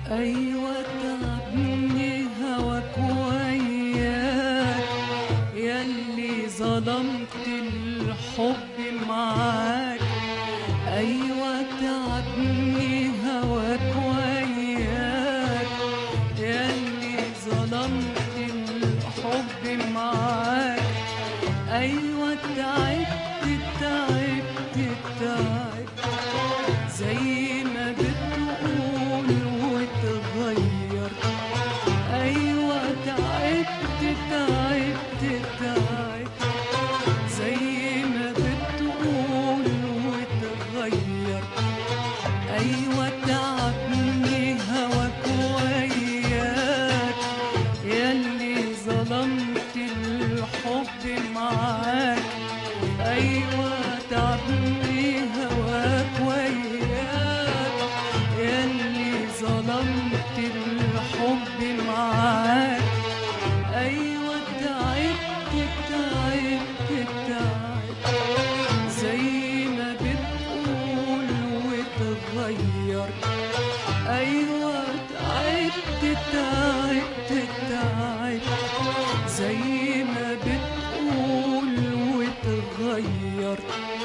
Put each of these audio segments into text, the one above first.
أيوة تعبني هواك وياك، ياللي ظلمت الحب معاك. أيوة تعبني هواك وياك، ياللي ظلمت الحب معاك. أيوة تعبت تعبت تعبت زي ما بتقول وتغير. أيوة تعبت تعبت تعبت زي ما بتقول وتغير. أيوة تعبني هواك وياك، ياللي ظلمت الحب معاك. أيوة تعبني هواك وياك، ياللي ظلمت الحب معاك. أيوة تعبت تعبت تعبت زي ما بتقول وتغير. أيوة تعبت تعبت تعبت زي ما بتقول وتغير.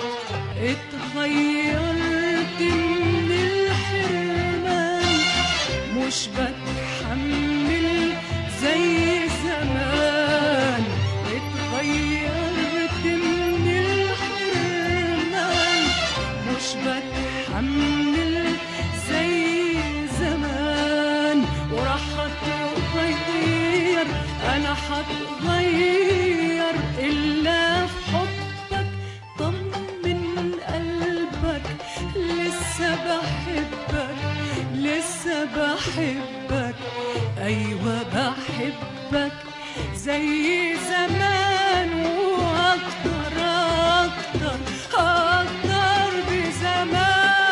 اتغيرت من الحرمان، مش بتحمل زي زمان. اتغيرت من الحرمان، مش بتحمل زي زمان. وراح اتغير، انا هتغير الا في حبك. طمن قلبك، لسه بحبك لسه بحبك. ايوه بحبك زي زمان، واكتر اكتر اكتر بزمان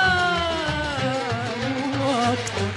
واكتر.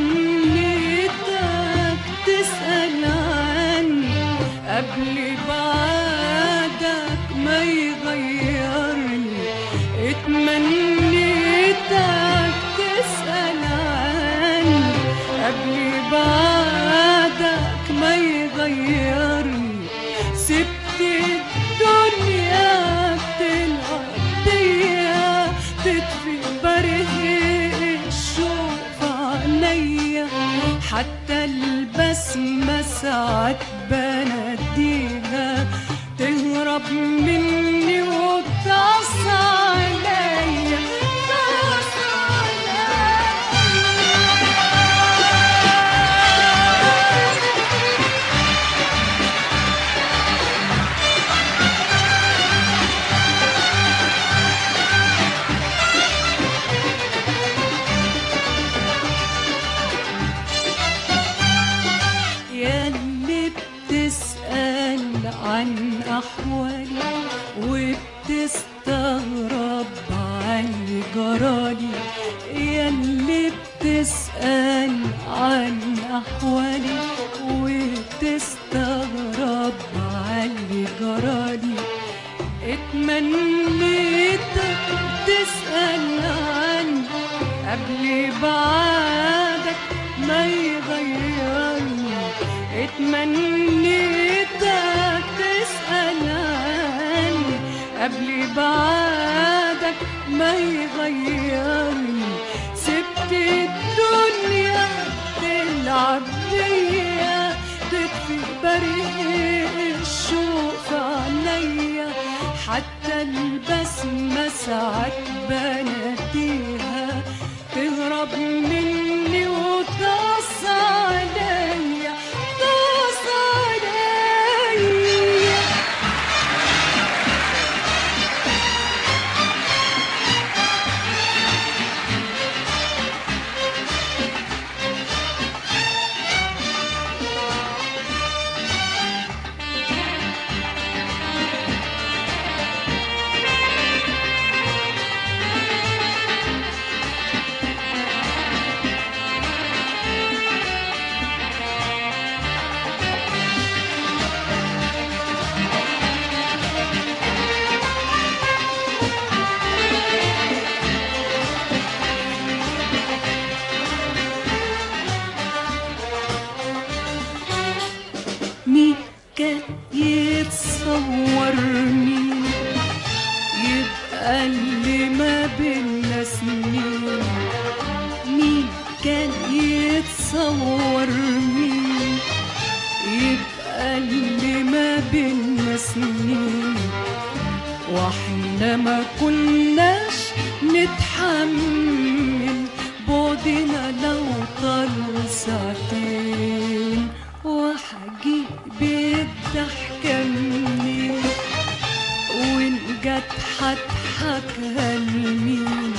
اتمنيتك تسأل عني قبل بعدك ما يغيرني. اتمنيتك تسأل عني قبل بعدك ما يغيرني. سبت الدنيا بتلعب بيا تطفي برق الشوق عليا، حتى البسمة ساعات بناديها تهرب مني وتقص عليا. عن أحوالي وبتستغرب عن جرالي، ياللي بتسأل عن أحوالي وبتستغرب عن جرالي. اتمنيتك تسأل عني قبل بعدك ما يغيرني. اتمنيتك تسأل عني قبل بعدك ما يغيرني. سبت الدنيا تلعب بيا تطفي برق الشوق عليا، حتى البسمة ساعات بناديها تهرب مني وتقص عليا. مين كان يتصور مين يبقى اللي ما بينا سنين؟ مين كان يتصور مين يبقى اللي ما بينا سنين؟ واحنا ما كناش نتحمل بعدنا لو طال ساعتين. وحجيب الضحكة منين وإن جت هضحكها لمين؟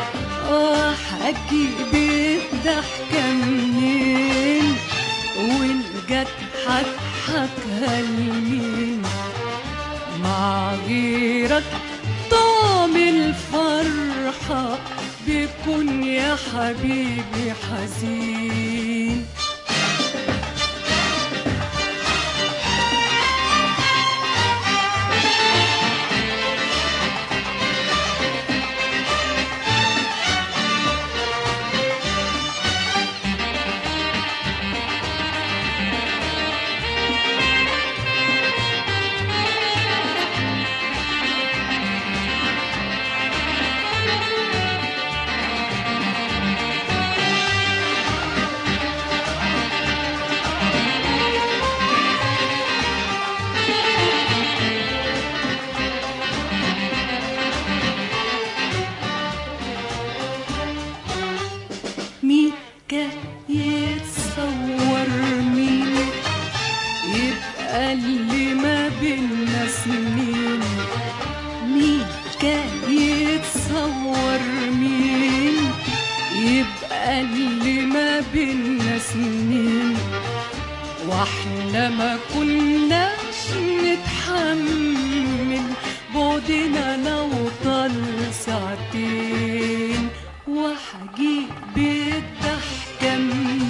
وحجيب الضحكة منين وإن جت هضحكها لمين؟ مع غيرك طعم الفرحة بيكون يا حبيبي حزين. مين كان يتصور مين يبقى اللي ما بينا سنين؟ مين كان يتصور مين يبقى اللي ما بينا سنين؟ واحنا ما كناش نتحمل بعدنا لو طال ساعتين. وحجيب الضحكة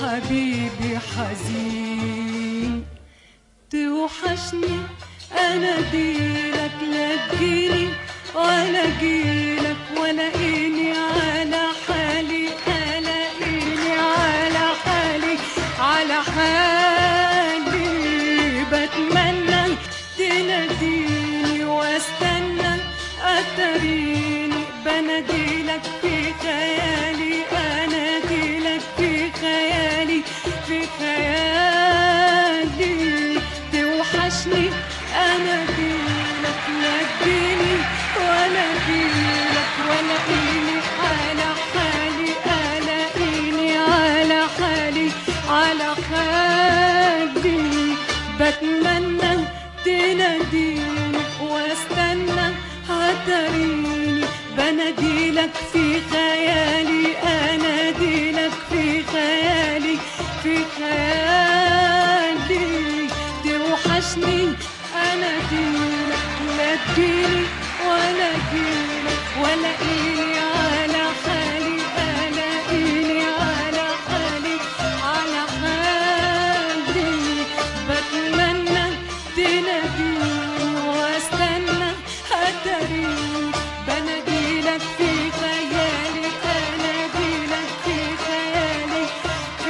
حبيبي حزين. توحشني اناديلك لا تجيني ولا اجيلك ولا اني على حالي، الاقيني على حالي على حالي. بتمنى تناديني واستنى اتريني بناديلك في خيالي، اناديلك في خيالي في خيالي. توحشني اناديلك لا تجيني ولا اجيلك ولا اني على حالي، الاقيني على حالي على حالي. بتمنى تناديني واستنى هتريني بناديلك في خيالي، اناديلك في خيالي في خيالي. توحشني اناديلك لا تجيني ولا اجيلك ولا اني على حالي، الاقيني على حالي على حالي. بتمنى تناديني واستنى هتريني بناديلك في خيالي، اناديلك في خيالي في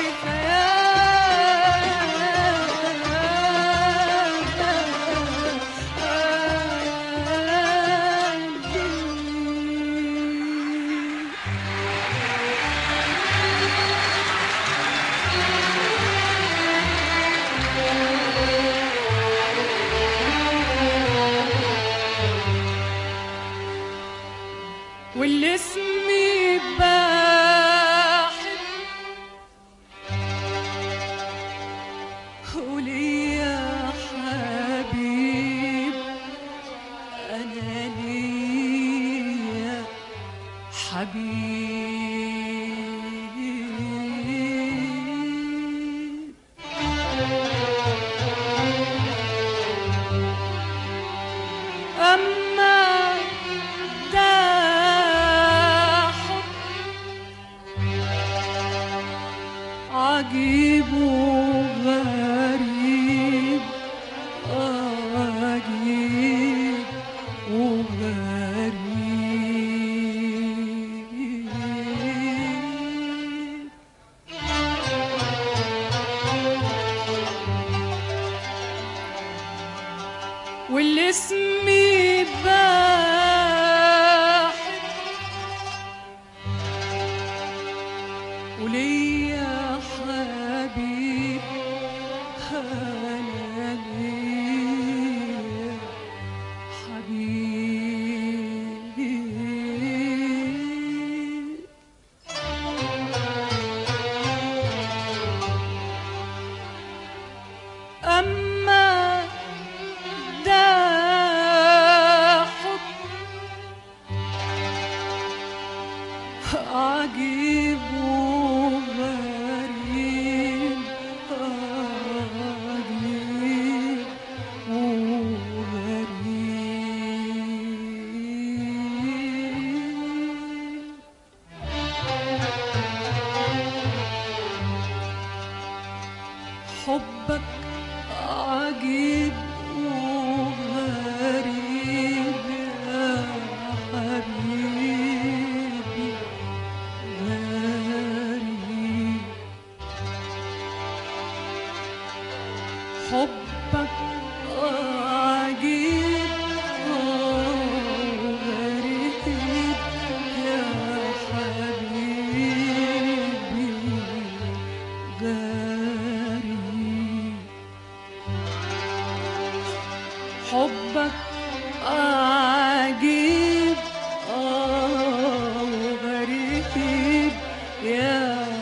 واللي اسمي بحب وليا حبيب، أنا ليا حبيب. أما ده عجيب وغريب، عجيب وغريب. واللي اسمي بحب وليا حبيب، أنا ليا حبيب. أما ده حب عجيب وغريب، عجيب وغريب. حبك عجيب وغريب يا حبيبي، غريب. حبك عجيب وغريب يا حبيبي، غريب. حبك عجيب وغريب يا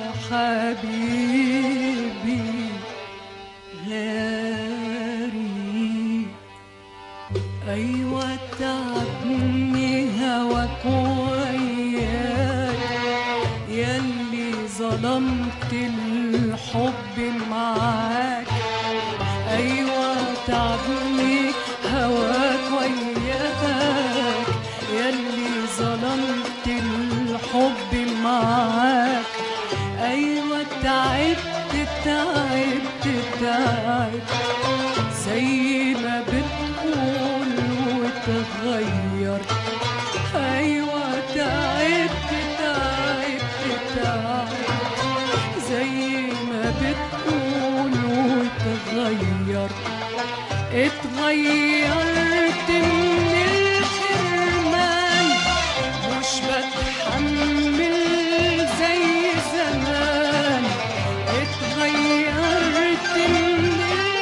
حبيبي، غريب. أيوة تعبني هواك وياك، ياللي ظلمت الحب معاك. أيوة تعبني هواك وياك، ياللي ظلمت الحب معاك. أيوة تعبت تعبت تعبت زي ما بتقول وتغير. أيوة تعبت تعبت تعبت زي ما بتقول وتغير. اتغيرت من الحرمان مش بتحمل زي زمان. اتغيرت من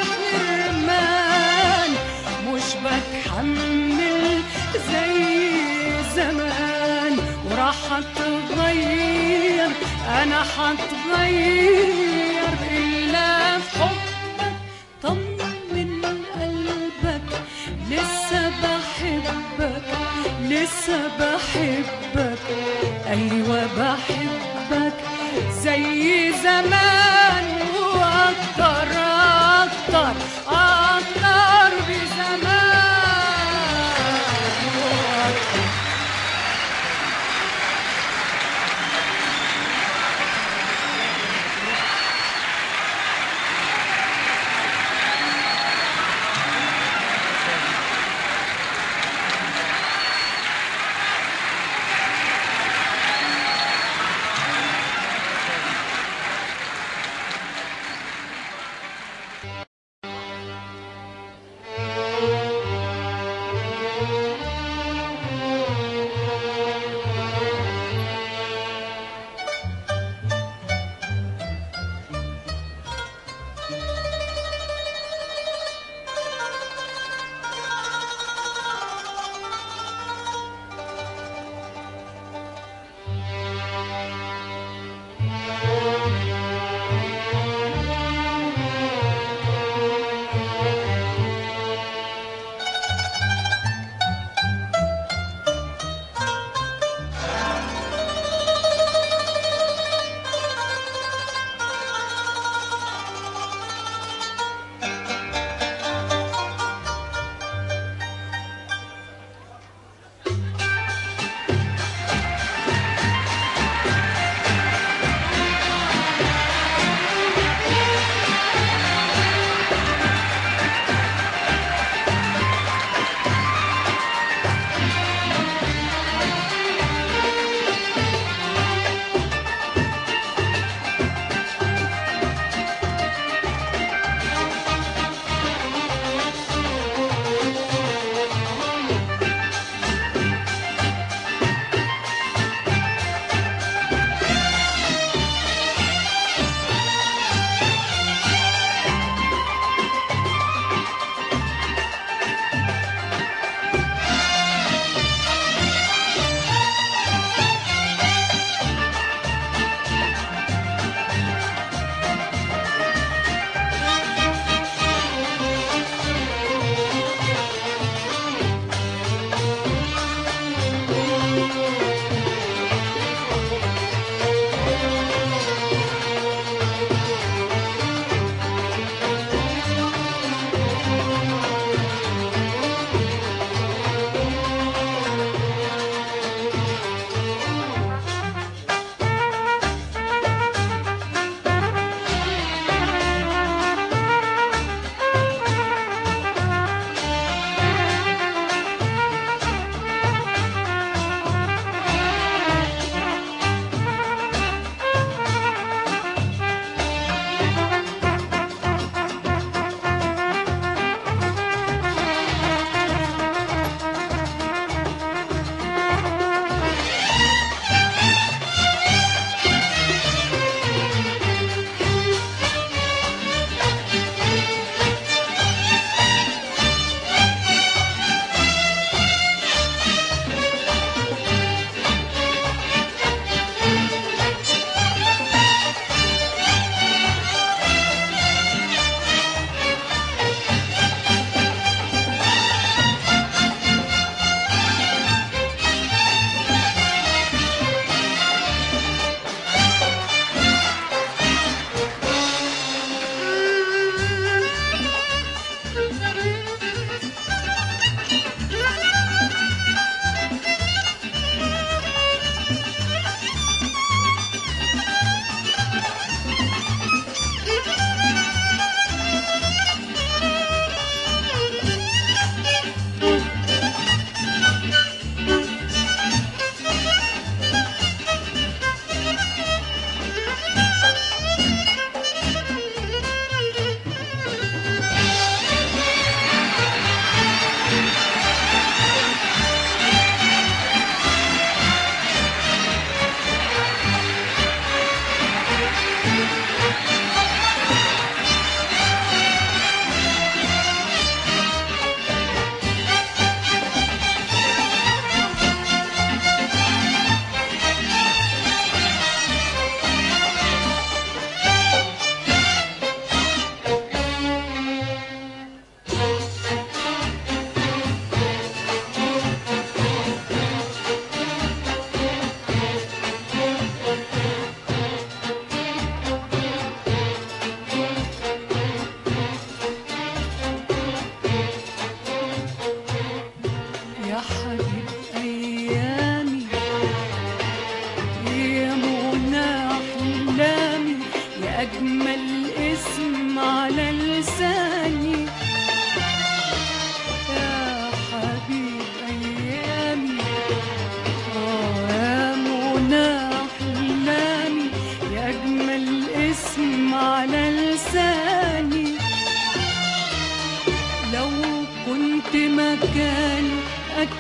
الحرمان مش بتحمل زي زمان. وراح اتغير انا هتغير الا في حبك. طمن قلبك لسه بحبك لسه بحبك. ايوه بحبك زي زمان واكتر اكتر اكتر بزمان واكتر.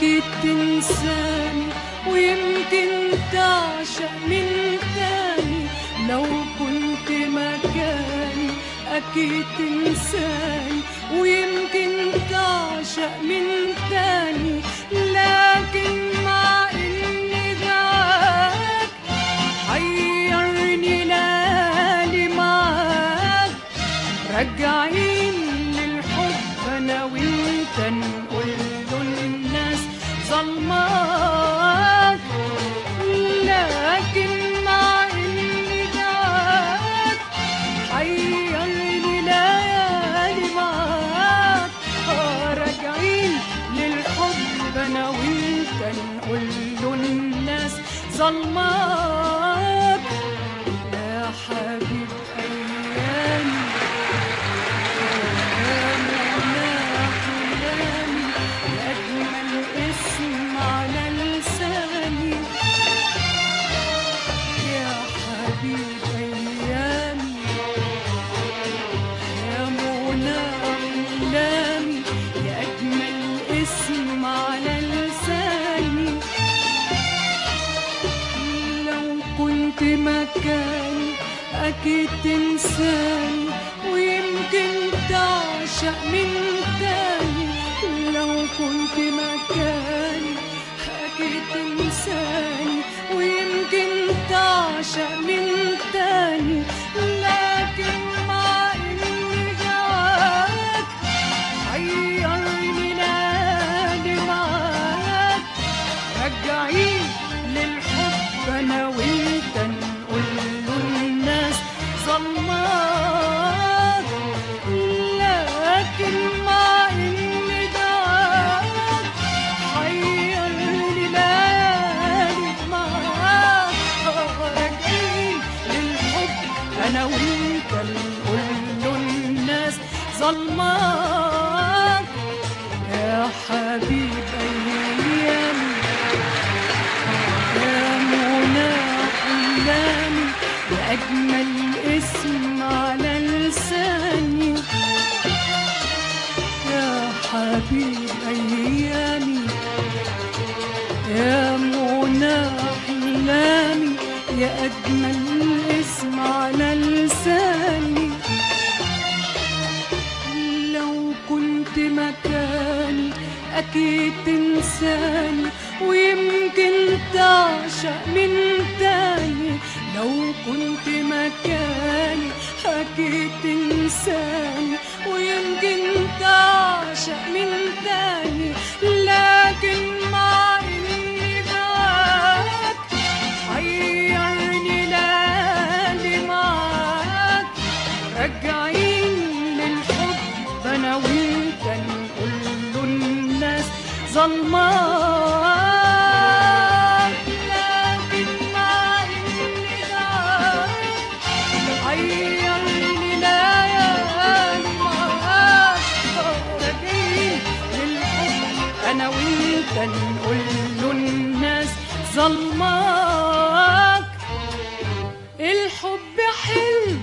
أكيد تنساني ويمكن تعشق من تاني. لو كنت مكاني أكيد تنساني ويمكن تعشق من تاني. لكن مع إني معاك حيرني ليالي معاك، راجعين للحب أنا وإنت نقول له الناس ظلماك. لكن مع إني معاك حيرني ليالي معاك، راجعين للحب أنا وإنت نقول له الناس ظلماك. يا حبيب أيامي يا منى أحلامي يا أجمل اسم على لساني. يا حبيب أيامي يا منى أحلامي يا أجمل اسم على لساني. لو كنت مكاني أكيد تنساني ويمكن تعشق من تاني. لو كنت مكاني أكيد تنساني ويمكن تعشق من تاني. لكن مع إني جواك حيرني ليالي معاك، راجعين للحب أنا وإنت نقول له الناس ظلماك. لكن مع إني جواك حيرني ليالي معاك، راجعين للحب أنا وإنت نقول له الناس ظلماك. يا حبيب أيامي يا منى أحلامي يا أجمل اسم على لساني. يا حبيب أيامي يا منى أحلامي يا أجمل اسم على لساني. لو كنت مكاني أكيد تنساني ويمكن تعشق من تاني. لو كنت مكاني أكيد تنساني ويمكن تعشق من تاني. لكن مع إني معاك حيرني ليالي معاك، راجعين للحب أنا وإنت نقول له الناس ظلماك. لكن مع إني معاك حيرني ليالي معاك، راجعين للحب أنا وإنت نقول له الناس ظلماك. الحب حلو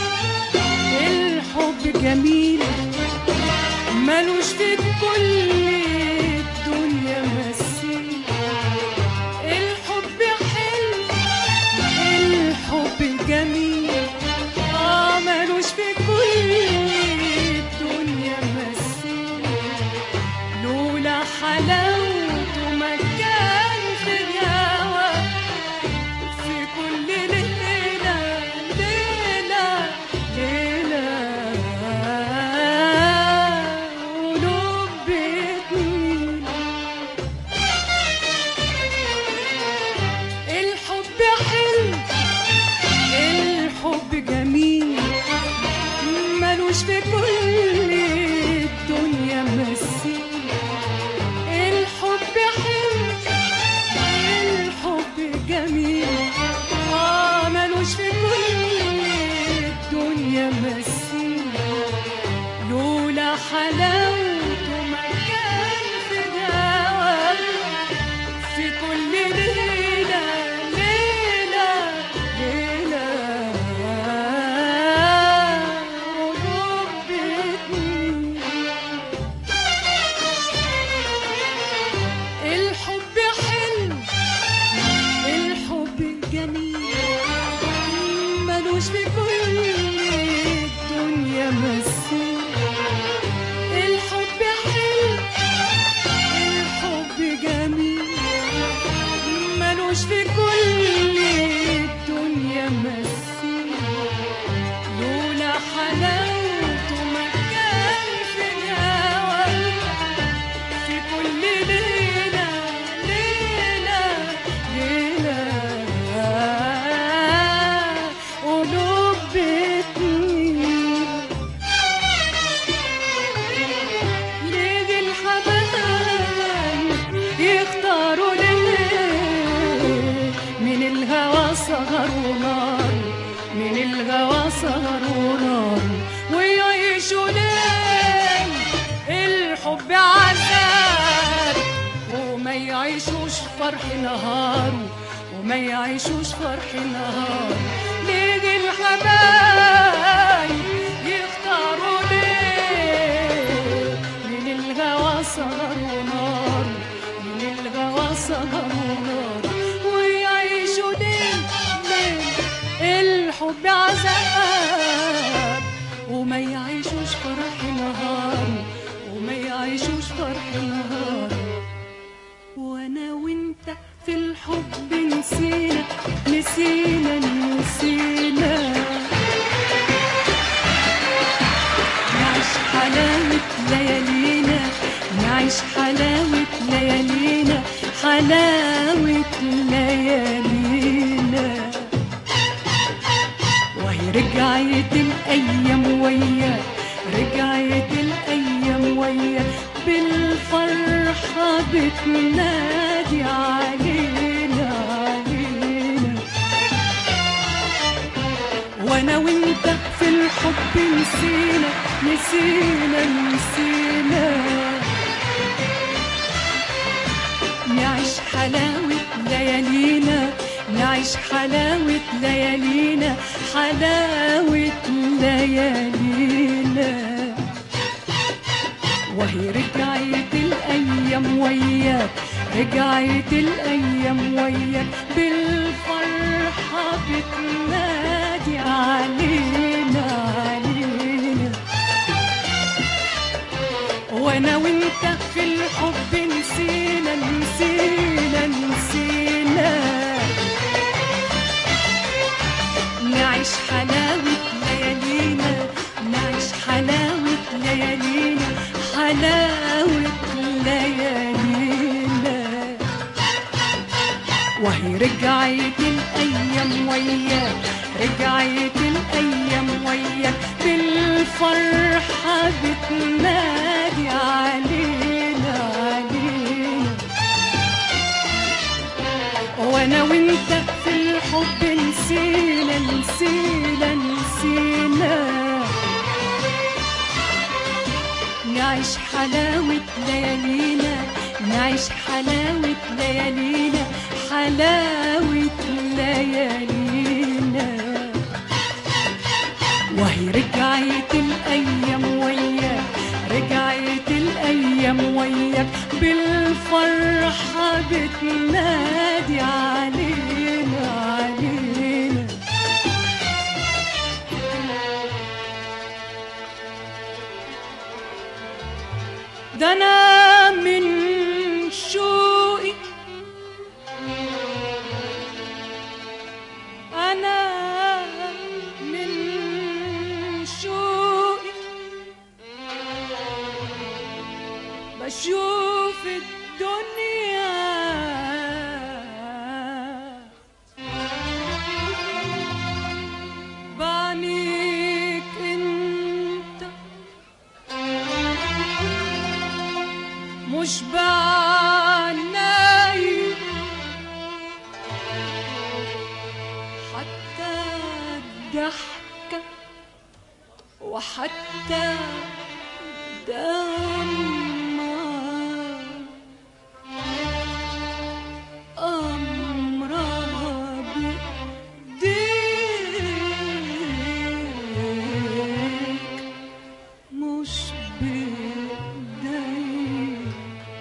الحب جميل ملوش في كل الدنيا مثيل. الحب حلو الحب جميل ملوش في كل الدنيا مثيل. لولا حلاوته ما كان في الهوى ملوش في كل الدنيا مثيل، لولا حلاوته ما كان في الهوى في كل ليلة ليلة ليلة قلوب بتميل. ليه الحبايب يختاروا ليه من الهوى سهر ونار، من الهوى سهر ونار، ويعيشوا ليه الحب عذاب وما يعيشوش فرح نهار، وما يعيشوش فرح نهار. ليه الحبايب يختاروا ليه من الهوى سهر ونار، من الهوى سهر ونار، ويعيشوا ليه الحب عذاب وما يعيشوش فرح نهار، وما يعيشوش فرح نهار. وانا وانت في الحب نسينا نسينا نسينا نعيش حلاوة ليالينا، نعيش حلاوة ليالينا، حلاوة ليالينا. وهي رجعت الأيام وياك، رجعت الأيام وياك، بالفرحة بتنادي علينا علينا. وانا وانت في الحب نسينا نسينا نسينا نعيش حلاوة ليالينا، نعيش حلاوة ليالينا، حلاوة ليالينا. وهي رجعت الأيام وياك، رجعت الأيام وياك، بالفرحة بتنادي علينا علينا. وانا وانت في الحب نسينا نسينا نسينا نعيش حلاوة ليالينا، نعيش حلاوة ليالينا، حلاوة ليالينا. وهي رجعت الأيام وياك، رجعت الأيام وياك، بالفرحة بتنادي علينا علينا. وانا وانت في الحب نسينا نسينا نسينا نعيش حلاوة ليالينا، نعيش حلاوة ليالينا، حلاوة ليالينا. وهي رجعت الأيام وياك، رجعت الأيام وياك، بالفرحة بتنادي علينا علينا. ده أنا من شوقي، أنا من شوقي بشوف الدنيا بعينيك انت، مش بعيني حتى الضحكة وحتى دمع أمرها بإيديك مش بإيديك.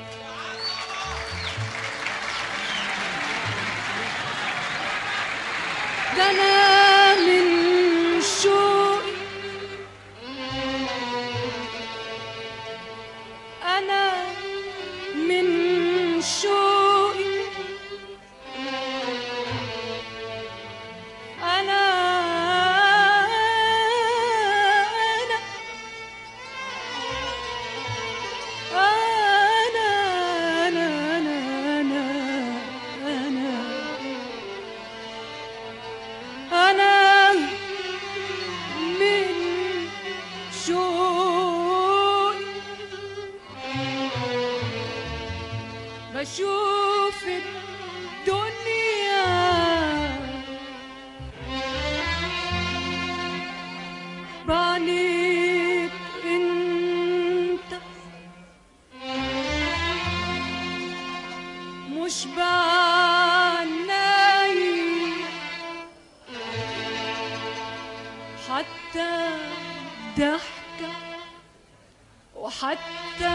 ده أنا من شوقي، أنا من شوقي حتى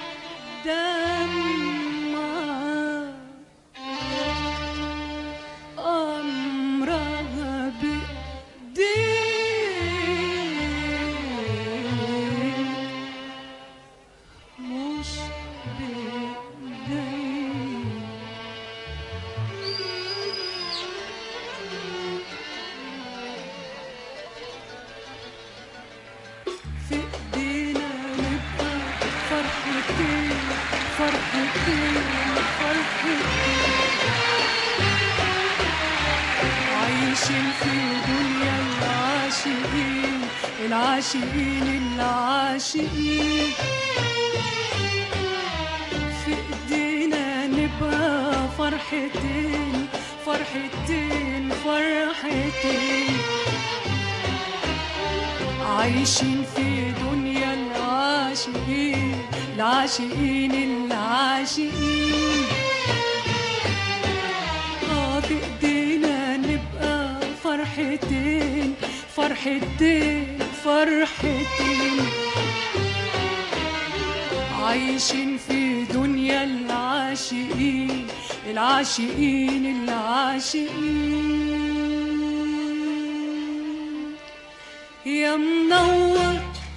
دمعة أمرها بإيديك مش بإيديك. في ايدينا نبقى فرحتين فرحتين فرحتين، عايشين في دنيا العاشقين العاشقين العاشقين. في ايدينا نبقى فرحتين فرحتين فرحتين، عايشين في دنيا العاشقين العاشقين العاشقين. في ايدينا نبقى فرحتين فرحتين فرحتين، عايشين في دنيا العاشقين العاشقين العاشقين. يا منور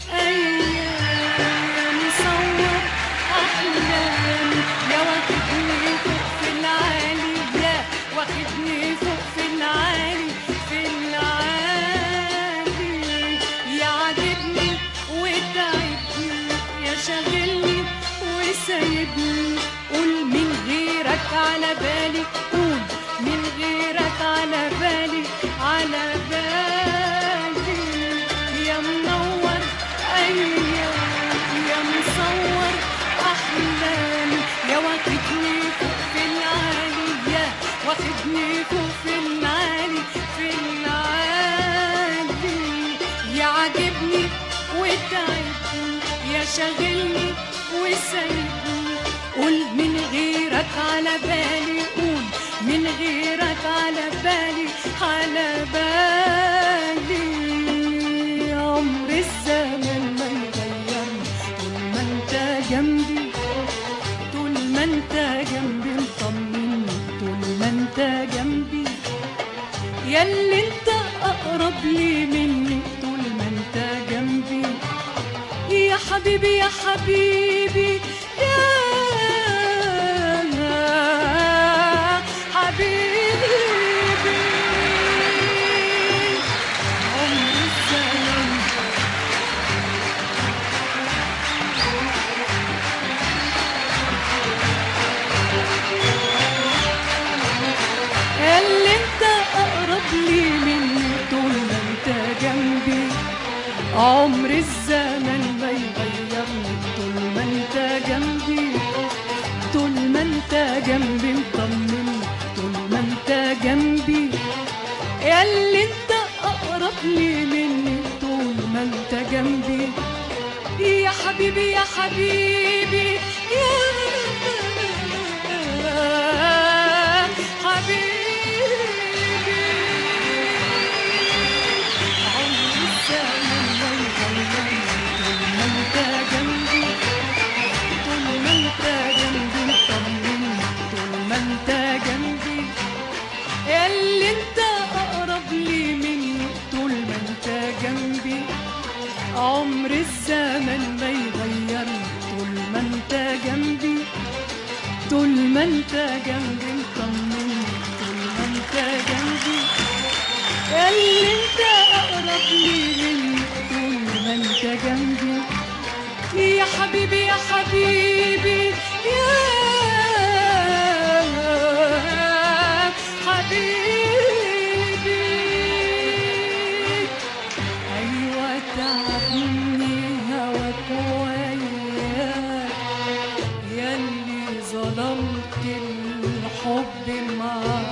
أيام يا مصور أحلام، يا واخدني فوق في العالي، يا واخدني فوق في العالي في العالي. يا عاجبني وتعبني يا شاغلني وسايبني، قول من غيرك على بالي، قول من غيرك على بالي على بالي. يا منور أيام يا مصور أحلامي، يا واخدني فوق في العالي، يا واخدني فوق في العالي في العالي. يا عاجبني وتعبني يا شاغلني وسايبني، قول من غيرك على بالي، قول من غيرك على بالي على بالي. عمر الزمن ما يغيرني طول ما انت جنبي، طول ما انت جنبي مطمني، طول ما انت جنبي. ياللي انت اقرب لي مني طول ما انت جنبي. يا حبيبي يا حبيبي يا حبيبي، عمر الزمن اللي انت اقرب لي مني طول ما انت جنبي. عمر الزمن ما يغيرني طول ما انت جنبي، طول ما انت جنبي مطمني، طول ما انت جنبي. ياللي انت اقرب لي مني طول ما انت جنبي. يا حبيبي يا حبيبي يا حبيبي، عمر الزمن ما يغيرني طول ما انت جنبي، طول ما انت جنبي مطمني، طول ما انت جنبي. ياللي انت اقرب لي مني طول ما انت جنبي. عمر الزمن ما يغيرني طول ما انت جنبي، طول ما انت جنبي مطمني، طول ما انت جنبي. ياللي انت اقرب لي مني طول ما انت جنبي. يا حبيبي يا حبيبي يا حبيبي. ايوه تعبني هواك وياك، ياللي ظلمت الحب معاك.